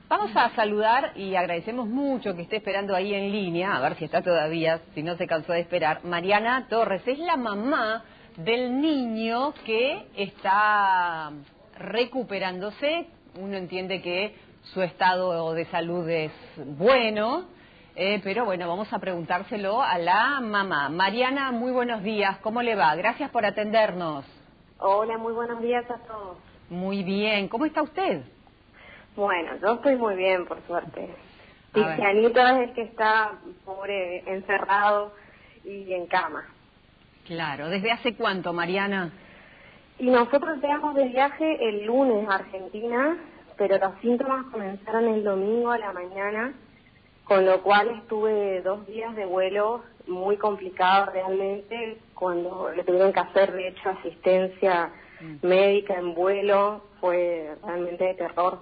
Vamos a saludar y agradecemos mucho que esté esperando ahí en línea, a ver si está todavía, si no se cansó de esperar. Mariana Torres es la mamá del niño que está recuperándose. Uno entiende que su estado de salud es bueno, pero bueno, vamos a preguntárselo a la mamá. Mariana, muy buenos días, ¿cómo le va? Gracias por atendernos. Hola, muy buenos días a todos. Muy bien, ¿cómo está usted? Bueno, yo estoy muy bien, por suerte. Cristianito es el que está, pobre, encerrado y en cama. Claro, ¿desde hace cuánto, Mariana? Y nosotros llegamos de viaje el lunes a Argentina, pero los síntomas comenzaron el domingo a la mañana, con lo cual estuve 2 días de vuelo muy complicado realmente, cuando le tuvieron que hacer, de hecho, asistencia médica en vuelo, fue realmente de terror.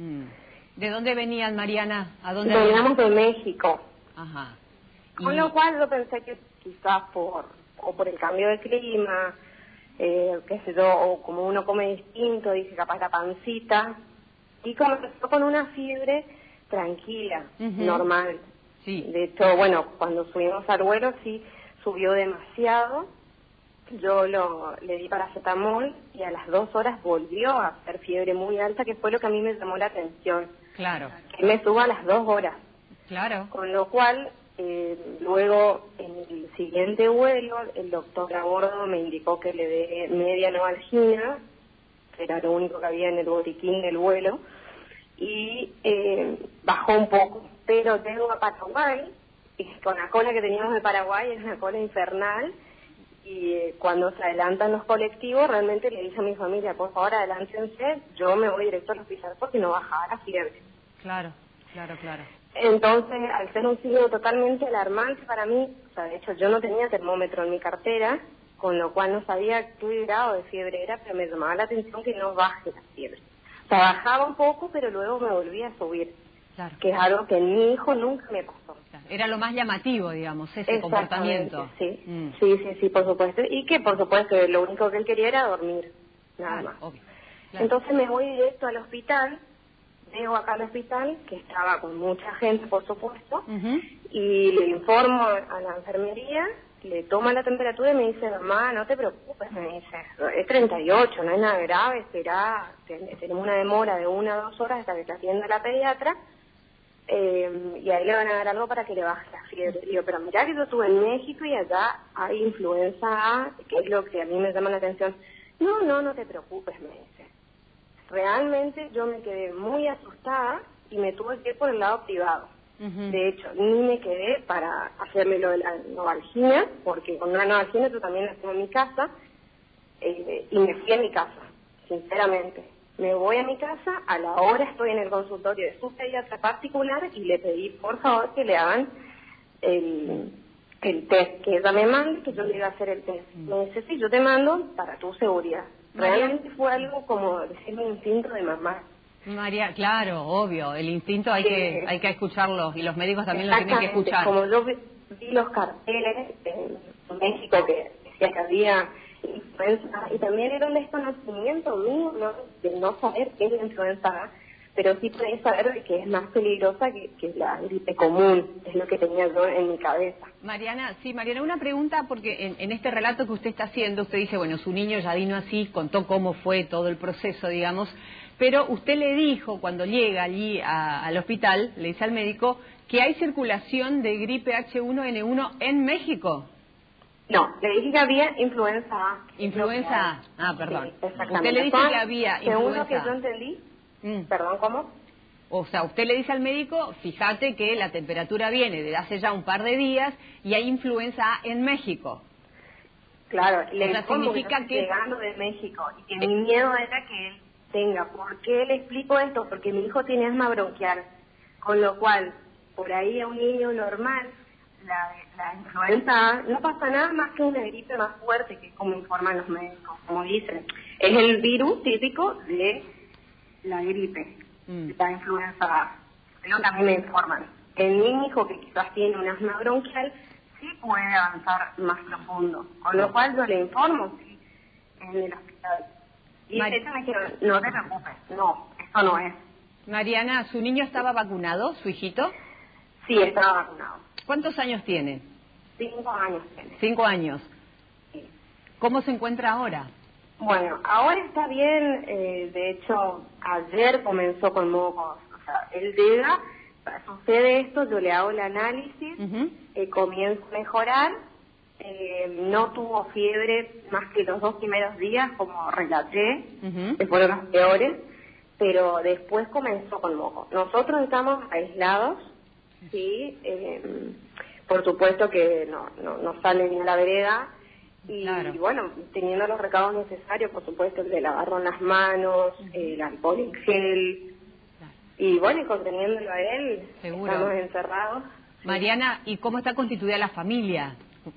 ¿De dónde venían, Mariana? ¿A dónde veníamos? De México. Ajá. Con lo cual yo pensé que quizás por el cambio de clima, qué sé yo, o como uno come distinto, dice capaz la pancita, y comenzó con una fiebre tranquila, normal. Sí. De hecho, bueno, cuando subimos al vuelo sí subió demasiado. Yo le di paracetamol y a las 2 horas volvió a hacer fiebre muy alta, que fue lo que a mí me llamó la atención. Claro. Que me suba a las 2 horas. Claro. Con lo cual, luego en el siguiente vuelo, el doctor a bordo me indicó que le dé media Novalgina, que era lo único que había en el botiquín del vuelo, y bajó un poco. Pero llego a Paraguay, y con la cola que teníamos de Paraguay es una cola infernal, y cuando se adelantan los colectivos, realmente le dije a mi familia, por favor adelántense, yo me voy directo al hospital porque no bajaba la fiebre. Claro, claro, claro. Entonces, al ser un signo totalmente alarmante para mí, o sea, de hecho yo no tenía termómetro en mi cartera, con lo cual no sabía qué grado de fiebre era, pero me llamaba la atención que no baje la fiebre. O sea, bajaba un poco, pero luego me volvía a subir. Claro. Que es algo que en mi hijo nunca me pasó. Era lo más llamativo, digamos, ese comportamiento. Sí. Sí, por supuesto. Y que, por supuesto, lo único que él quería era dormir, nada más. Obvio. Claro. Entonces me voy directo al hospital, llego acá al hospital, que estaba con mucha gente, por supuesto, y le informo a la enfermería, le toma la temperatura y me dice, mamá, no te preocupes, me dice, es 38, no es nada grave, espera, tenemos una demora de 1 a 2 horas hasta que te atienda la pediatra, y ahí le van a dar algo para que le baje la fiebre. Digo, pero mirá que yo estuve en México y allá hay influenza A, que es lo que a mí me llama la atención. No te preocupes, me dice. Realmente yo me quedé muy asustada y me tuve que ir por el lado privado. De hecho, ni me quedé para hacerme lo de la Novalgina, porque con una Novalgina yo también la tengo en mi casa, y me fui a mi casa, sinceramente. Me voy a mi casa, a la hora estoy en el consultorio de su pediatra particular y le pedí por favor que le hagan el test, que ella me mande, que yo le iba a hacer el test. Me dice, sí, yo te mando para tu seguridad. Realmente fue algo como decir mi instinto de mamá. María, claro, obvio, el instinto hay que escucharlo y los médicos también lo tienen que escuchar. Como yo vi los carteles en México que decía que había influenza, y también era un desconocimiento mío, ¿no?, de no saber qué es la influenza A, pero sí podía saber de que es más peligrosa que la gripe común, es lo que tenía yo en mi cabeza. Mariana, una pregunta, porque en este relato que usted está haciendo, usted dice, bueno, su niño ya vino así, contó cómo fue todo el proceso, digamos, pero usted le dijo, cuando llega allí al hospital, le dice al médico, que hay circulación de gripe H1N1 en México. No, le dije que había influenza A. Influenza A, perdón. Sí, exactamente. Usted le dice que había según influenza lo que yo entendí, perdón, ¿cómo? O sea, usted le dice al médico, fíjate que la temperatura viene de hace ya un par de días y hay influenza A en México. Claro, le significa que llegando de México y que mi miedo era que él tenga. ¿Por qué le explico esto? Porque mi hijo tiene asma bronquial, con lo cual, por ahí a un niño normal, la influenza A no pasa nada más que una gripe más fuerte, que es como informan los médicos, como dicen. Es el virus típico de la gripe, la influenza A. Pero también me informan. En mi hijo, que quizás tiene un asma bronquial, sí puede avanzar más profundo. Con lo cual yo le informo, sí, en el hospital. Y me dijeron, no te preocupes, no, eso no es. Mariana, ¿su niño estaba vacunado, su hijito? Sí, estaba vacunado. ¿Cuántos años tiene? 5 años tiene. 5 años. Sí. ¿Cómo se encuentra ahora? Bueno, ahora está bien. De hecho, ayer comenzó con mocos. O sea, él llega, sucede esto, yo le hago el análisis, comienza a mejorar. No tuvo fiebre más que los 2 primeros días, como relaté, que fueron los peores, pero después comenzó con moco. Nosotros estamos aislados, sí, por supuesto que no sale ni a la vereda, y, claro. Y bueno, teniendo los recados necesarios, por supuesto, el de lavarnos las manos, el alcohol en gel, y bueno, y conteniéndolo a él, seguro. Estamos encerrados. Mariana, ¿y cómo está constituida la familia?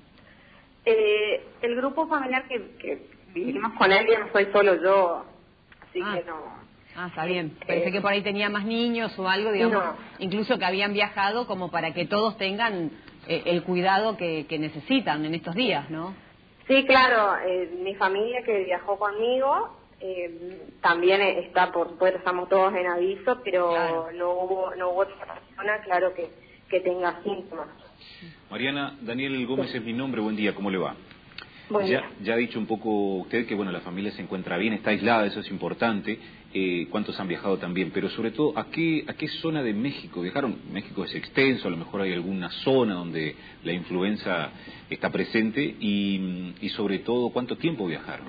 El grupo familiar que vivimos con él, ya no soy solo yo, así que no. Ah, está bien. Pensé que por ahí tenía más niños o algo, digamos, incluso que habían viajado como para que todos tengan el cuidado que necesitan en estos días, ¿no? Sí, claro, mi familia que viajó conmigo también está, por supuesto, estamos todos en aviso, pero claro, no hubo otra persona, claro, que tenga síntomas. Mariana, Daniel Gómez es mi nombre, buen día, ¿cómo le va? Ya ha dicho un poco usted que bueno, la familia se encuentra bien, está aislada, eso es importante, cuántos han viajado también, pero sobre todo, ¿a qué zona de México viajaron? México es extenso, a lo mejor hay alguna zona donde la influenza está presente y sobre todo, ¿cuánto tiempo viajaron?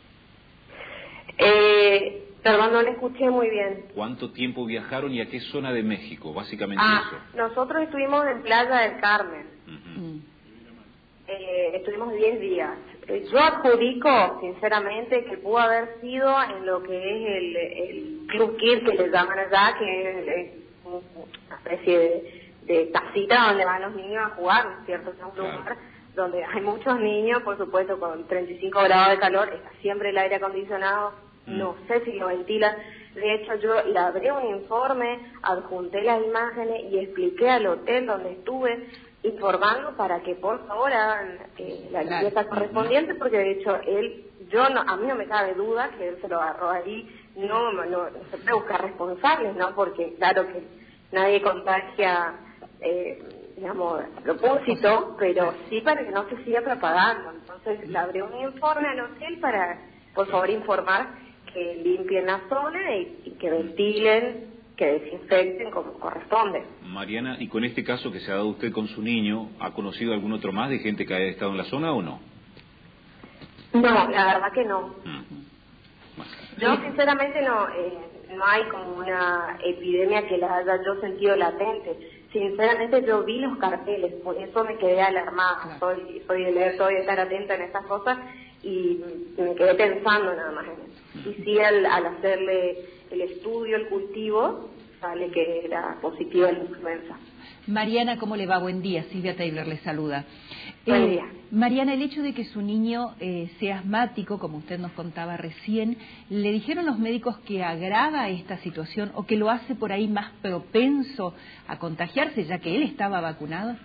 Perdón, no le escuché muy bien. ¿Cuánto tiempo viajaron y a qué zona de México? Básicamente eso. Nosotros estuvimos en Playa del Carmen. Estuvimos 10 días. Yo adjudico, sinceramente, que pudo haber sido en lo que es el Club Kid, que le llaman allá, que es una especie de casita donde van los niños a jugar, ¿no es cierto? Es un lugar donde hay muchos niños, por supuesto, con 35 grados de calor, está siempre el aire acondicionado, no sé si lo ventilan. De hecho, yo labré un informe, adjunté las imágenes y expliqué al hotel donde estuve, informando para que por favor hagan la limpieza correspondiente, porque de hecho a mí no me cabe duda que él se lo agarró ahí, no se puede buscar responsables, ¿no? Porque claro que nadie contagia, digamos, a propósito, pero sí para que no se siga propagando. Entonces le abrió un informe al hotel para, por favor, informar que limpien la zona y que ventilen, que desinfecten como corresponde. Mariana, y con este caso que se ha dado usted con su niño, ¿ha conocido algún otro más de gente que haya estado en la zona o no? No, la verdad que no. Yo sinceramente no hay como una epidemia que la haya yo sentido latente. Sinceramente yo vi los carteles, por eso me quedé alarmada. Soy de leer, soy de estar atenta en estas cosas y me quedé pensando nada más en eso. Y sí, al hacerle el estudio, el cultivo, sale que era positiva la influenza. Mariana, ¿cómo le va? Buen día, Silvia Taylor le saluda. Buen día. Mariana, el hecho de que su niño sea asmático, como usted nos contaba recién, ¿le dijeron los médicos que agrava esta situación o que lo hace por ahí más propenso a contagiarse, ya que él estaba vacunado?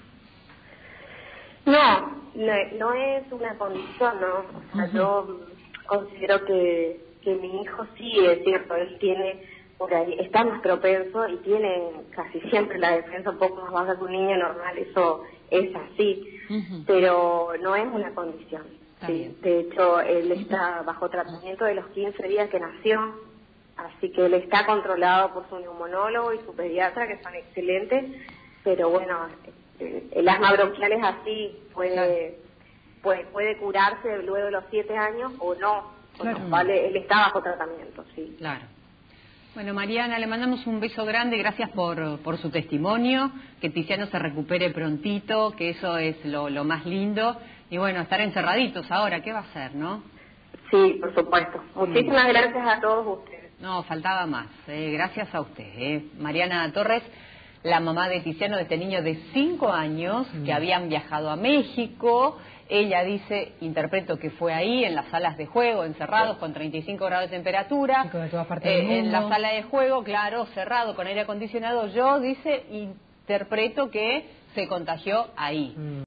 No es una condición, ¿no? O sea, yo considero que mi hijo sí, es cierto, él tiene, por ahí, está más propenso y tiene casi siempre la defensa un poco más baja que un niño normal, eso es así, pero no es una condición. Sí. De hecho, él está bajo tratamiento de los 15 días que nació, así que él está controlado por su neumonólogo y su pediatra, que son excelentes, pero bueno, el asma bronquial es así, puede curarse luego de los 7 años o no. Vale, él está bajo tratamiento, sí. Claro. Bueno, Mariana, le mandamos un beso grande, gracias por su testimonio, que Tiziano se recupere prontito, que eso es lo más lindo, y bueno, estar encerraditos ahora, ¿qué va a hacer, no? Sí, por supuesto. Muchísimas gracias a todos ustedes. No, faltaba más, gracias a usted. Mariana Torres, la mamá de Tiziano, de este niño de 5 años, que habían viajado a México. Ella dice, interpreto que fue ahí, en las salas de juego, encerrados, con 35 grados de temperatura, en la sala de juego, claro, cerrado, con aire acondicionado. Yo, dice, interpreto que se contagió ahí.